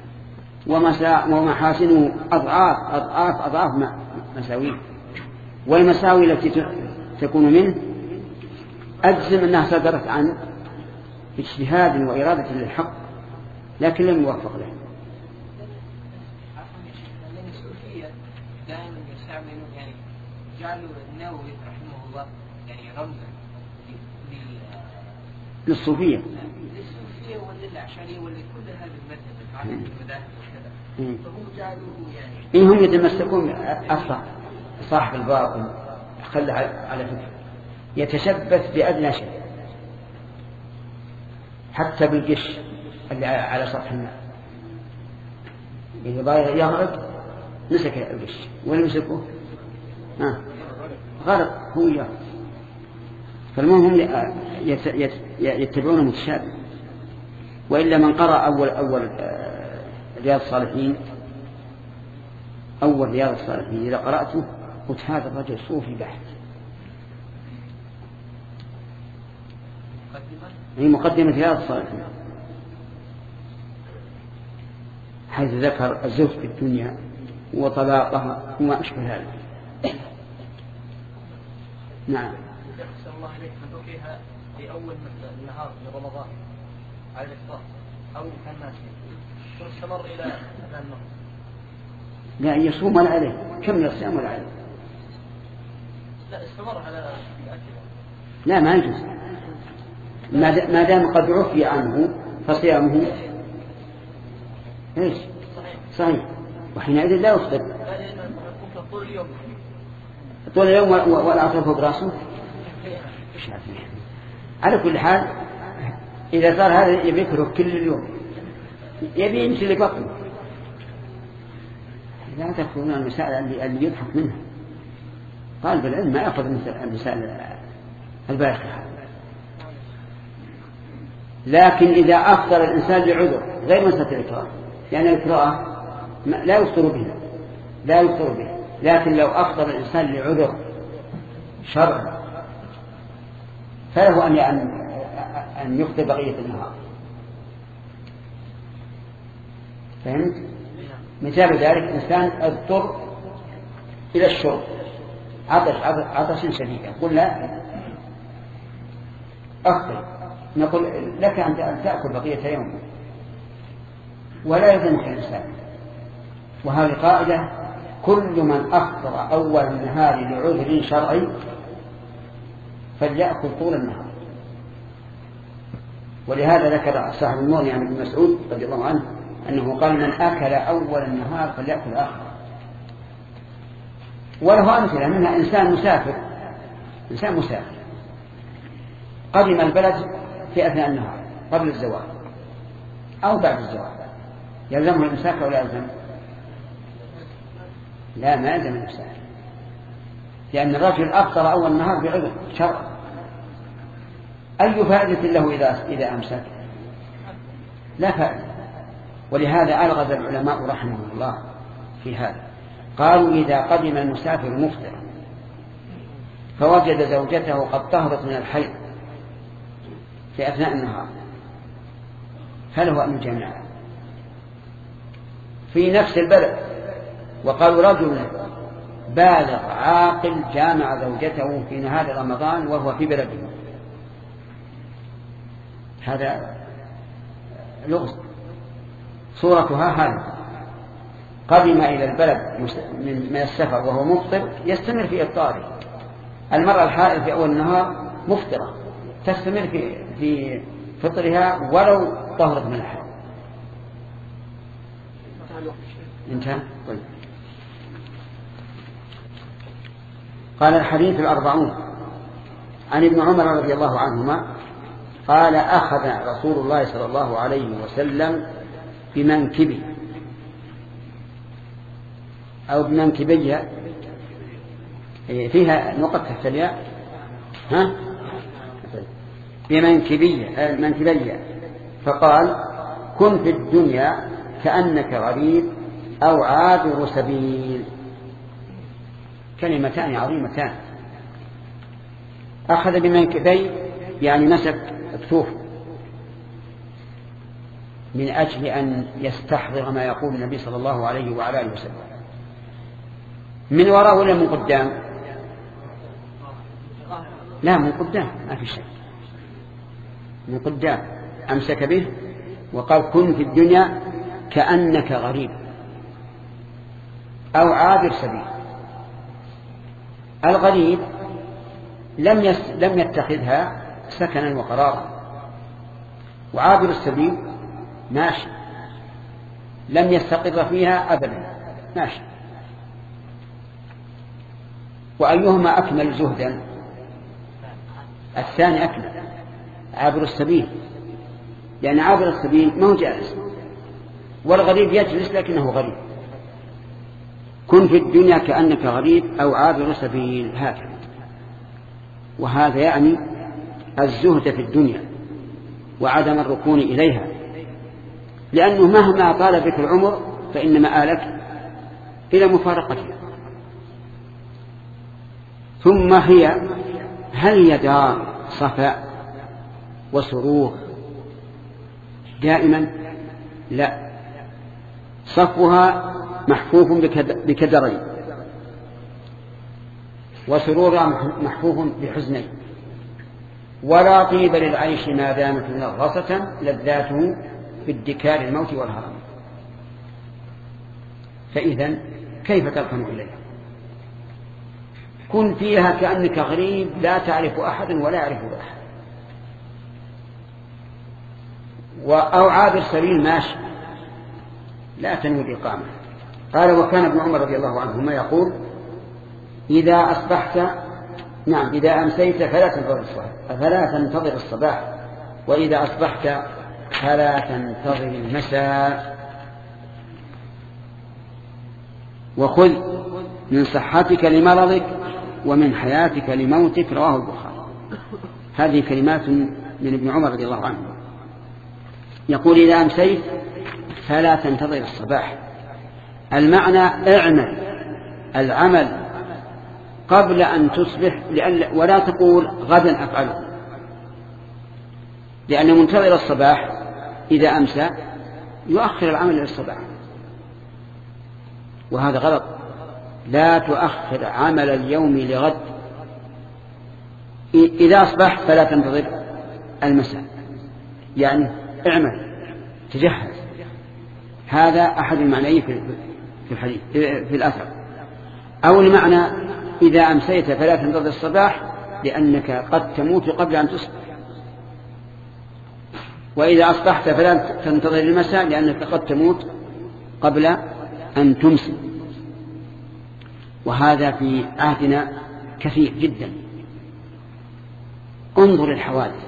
ومحاسنه أضعاف مساويه، والمساوي التي تكون منه أجزم أنها صدرت عن اجتهاد وإرادة للحق، لكن لم يوفق له. دائما يستعملون يعني جعلوا النووي رحمه الله يعني رمزا للصوفية وللأشعرية ولكل هذا المذهب على المذاهب وكذا، فهم جعلوه يعني إنهم يتمسكون أصلا صاحب الباطل خلى على فكرة يتشبث بأدنى شيء، حتى بالقش اللي على سطح الماء إذا يغرق مسك القش ويمسكه غرق هو يغرق. فالمهم يتبعون المتشابه. وإلا من قرأ أول رياض الصالحين إذا قرأته قلت هذا الرجل صوفي بحت. هي مقدمة رياض الصالحين حيث ذكر الزهد في الدنيا وطلاقها وما أشبه هذا. نعم. أحسن الله إليك، من أكلها في أول النهار من رمضان على الإفطار أو كان ناسيا استمر إلى أذان النهار؟ لا يصوم ولا عليه، كم الصيام ولا عليه؟ لا استمر على الأكل. لا ما يجوز، ما دام قد عفي عنه فصيامه ايش؟ صحيح. وحينئذ لا يفطر طول اليوم والعصر فوق راسه. على كل حال إذا صار هذا يذكره كل اليوم يبي يمشي لبطنه. لا تكفرون المسائل اللي يضحك منها. طالب العلم ما يأخذ المسائل الباقية. لكن إذا أفطر الإنسان لعذر غير مسألة الإكراه، يعني الإكراه لا يفطر به، لكن لو أفطر الإنسان لعذر شرعي فله أن يفطر بقية النهار. فهمت؟ مثال ذلك إنسان اضطر إلى الشرب، عطش شديد، يقول لا أفطر، نقول لك أن تأكل بقية يوم ولا يذنك الإنسان. وهذه قاعدة: كل من أفطر أول النهار لعذر شرعي فليأكل طول النهار. ولهذا ذكر صاحب المغني عن ابن مسعود رضي الله عنه أنه قال: من أكل أول النهار فليأكل آخر. وله أمثلة منها إنسان مسافر قدم البلد في أثناء النهار قبل الزوال أو بعد الزوال، يلزمه الإمساك أو لا يلزم؟ لا، ما يلزم الإمساك، لأن الرجل أفطر أول النهار بعذر شرعي. أي فائدة له إذا أمسك؟ لا فائدة. ولهذا ألغز العلماء رحمهم الله في هذا، قالوا: إذا قدم المسافر مفطرا فوجد زوجته قد طهرت من الحيض في أثناء النهار فله أن يجامعها في نفس البلد. وقالوا: رجل بالغ عاقل جامع زوجته في نهار رمضان وهو في بلده، هذا لغز. صورتها هذه: قدم إلى البلد من السفر وهو مفطر يستمر في إفطاره. المرأة الحائض في أول النهار مفطرة تستمر في فطرها ولو طهرت من الحيض. انتهى. طيب. قال: الحديث 40 عن ابن عمر رضي الله عنهما قال: أخذ رسول الله صلى الله عليه وسلم بمنكبه أو بمنكبية، فيها نقطة تحت الياء، بمنكبية فقال: كن في الدنيا كأنك غريب أو عابر سبيل. كلمتان عظيمتان. أخذ بمنكبي يعني مسك كتوف من أجل أن يستحضر ما يقول النبي صلى الله عليه وعلى آله وسلم. من وراء ولا من قدام؟ لا، من قدام، ما في شيء، من قدام. أمسك به وقال: كن في الدنيا كأنك غريب أو عابر سبيل. الغريب لم يتخذها سكنا وقرارا، وعابر السبيل ماشي لم يستقر فيها أبدا، ماشي. وأيهما أكمل زهدا؟ الثاني أكمل، عابر السبيل، لأن عابر السبيل ما هو جالس، والغريب يجلس لكنه غريب. كن في الدنيا كأنك غريب أو عابر سبيل، هكذا. وهذا يعني الزهد في الدنيا وعدم الركون إليها، لأنه مهما طال بك العمر فإن مآلك إلى مفارقتها. ثم هل هي دار صفاء وسرور دائما؟ لا، صفها محفوف بكدرين. وسرورها محفوف بحزنين، ولا طيب للعيش ما دامت منغصة لذاته بادكار الموت والهرم. فإذا كيف تركن إليها؟ كن فيها كأنك غريب لا تعرف أحد ولا يعرف أحد، أو عابر سبيل ماشي لا تنوي الإقامة. قال وكان ابن عمر رضي الله عنهما يقول إذا أصبحت إذا أمسيت فلا تنتظر الصباح، وإذا أصبحت فلا تنتظر المساء، وخذ من صحتك لمرضك ومن حياتك لموتك. رواه البخاري. هذه كلمات من ابن عمر رضي الله عنه، يقول إذا أمسيت فلا تنتظر الصباح، المعنى اعمل العمل قبل أن تصبح، ولا تقول غدا أفعله، لأن منتظر الصباح إذا أمسى يؤخر العمل إلى الصباح، وهذا غلط. لا تؤخر عمل اليوم لغد. إذا أصبحت فلا تنتظر المساء، يعني اعمل تجهز. هذا أحد المعنيين في الحديث في الأثر. أو المعنى إذا أمسيت فلا تنتظر الصباح لأنك قد تموت قبل أن تصبح، وإذا أصبحت فلا تنتظر المساء لأنك قد تموت قبل أن تمسي. وهذا في عهدنا كثير جدا. انظر الحوادث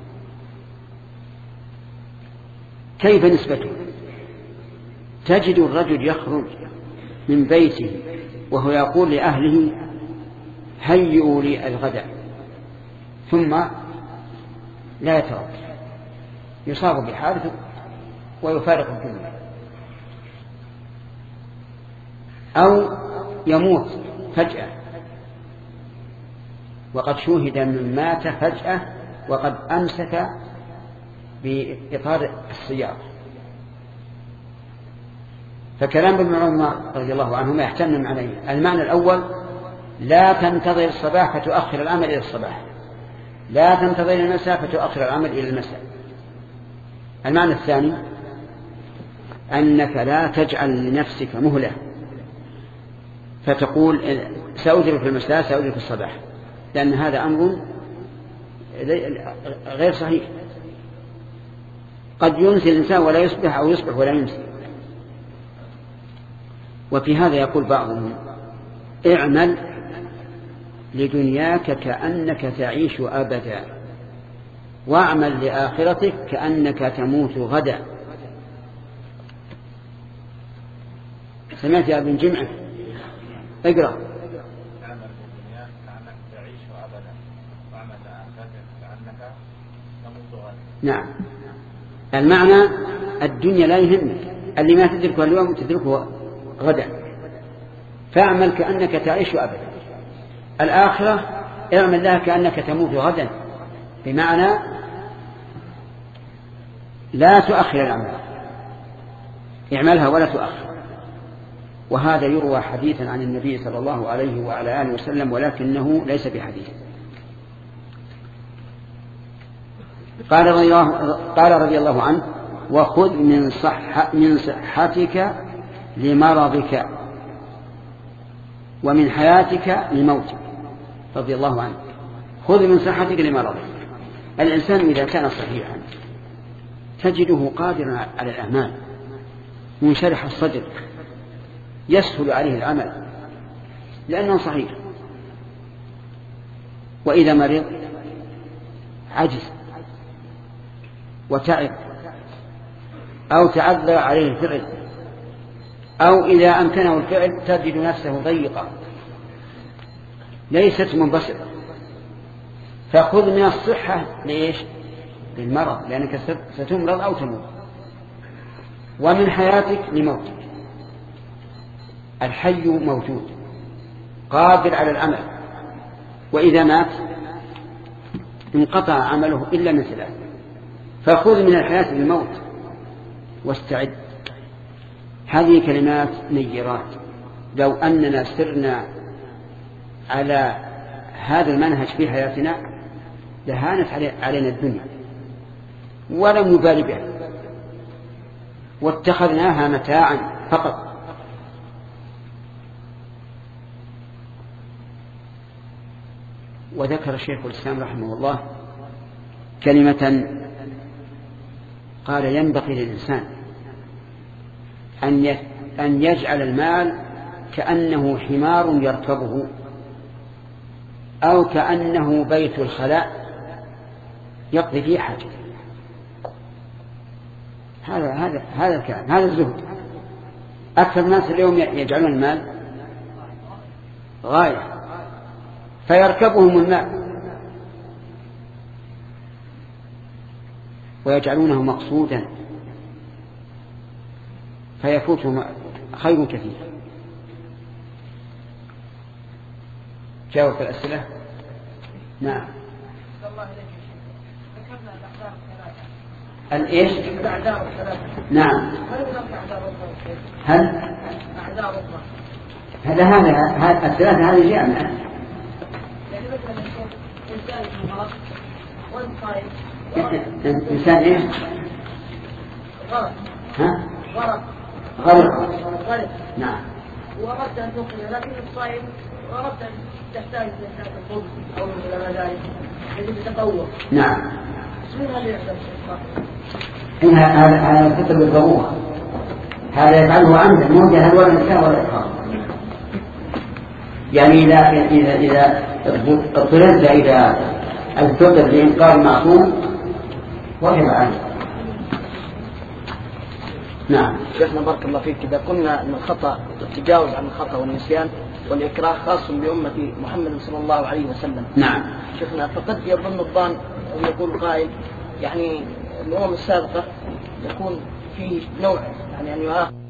كيف نسبته. تجد الرجل يخرج من بيته وهو يقول لأهله هيئوا لي الغداء، ثم لا يترك، يصاب بحادث ويفارق الدنيا، أو يموت فجأة. وقد شوهد من مات فجأة وقد أمسك بإطار السيارة. فكلام ابن عمر رضي الله عنهما يحتمل عليه المعنى الأول لا تنتظر الصباح فتؤخر العمل إلى الصباح، لا تنتظر المساء فتؤخر العمل إلى المساء. المعنى الثاني أنك لا تجعل لنفسك مهلة فتقول سأدرك في المساء سأدرك في الصباح، لأن هذا أمر غير صحيح. قد ينسي الإنسان ولا يصبح، أو يصبح ولا ينسي. وفي هذا يقول بعضهم اعمل لدنياك كأنك تعيش أبدا، واعمل لآخرتك كأنك تموت غدا. سمعت يا ابن جمعة؟ اقرأ. اعمل لدنياك كأنك تعيش أبدا، واعمل لآخرتك كأنك تموت غدا. نعم، المعنى الدنيا لا يهمك، اللي ما تدركه اليوم تدركه غدا، فاعمل كأنك تعيش أبدا. الآخرة اعمل لها كأنك تموت غدا، بمعنى لا تؤخر العمل، اعملها ولا تؤخر. وهذا يروى حديثا عن النبي صلى الله عليه وعلى آله وسلم، ولكنه ليس بحديث. قال رضي الله عنه وخذ من صحتك لمرضك ومن حياتك لموتك. رضي الله عنه. خذ من صحتك لمرضك. الإنسان إذا كان صحيحا تجده قادرا على الأعمال، منشرح الصدر، يسهل عليه العمل لأنه صحيح. وإذا مرض عجز وتعب أو تعذر عليه الفعل، أو إذا أمكنه الفعل تجد نفسه ضيقا ليست منبسطة. فخذ من الصحة ليش؟ للمرض، لأنك ستمرض أو تموت. ومن حياتك لموتك. الحي موجود قادر على العمل، وإذا مات انقطع عمله إلا من ثلاث. فخذ من الحياة للموت واستعد. هذه كلمات نيرات. لو أننا سرنا على هذا المنهج في حياتنا لهانت علينا الدنيا ولم نبالي بها واتخذناها متاعا فقط. وذكر شيخ الإسلام رحمه الله كلمة قال ينبغي للإنسان أن يجعل المال كأنه حمار يركبه أو كأنه بيت الخلاء يقضي فيه حاجته. هذا الكلام، هذا الزهد. أكثر الناس اليوم يجعلون المال غاية فيركبهم المال ويجعلونه مقصودا فيفوتهم خير كثير. جاوبت الأسئلة؟ نعم. الإيش؟ نعم. هل هذا الثلاثة هذه جامعة؟ يعني مثلا إنسان مرض والصائم إنسان إيش؟ غرق. ها؟ غرق. نعم. وأردت أن تقل لكن الصائم وأردت أن تحتاج إلى الخبز أو إلى ذلك يجب التقوى. نعم. من هل يعلم هذا الكتب بالضرورة، هذا يفعله عمدا موجها ولا نساء ولا إخراج. يعني إذا اضطررت إلى الفطر لإنقاذ معصوم وجب عليه. نعم. شيخنا بارك الله فيك، إذا قلنا أن الخطأ التجاوز عن الخطأ والنسيان والإكراه خاص بأمة محمد صلى الله عليه وسلم. نعم. شيخنا فقد يظن الظان أو يقول قائل يعني الأمم السابقة يكون فيه نوع يعني أن يؤاخذ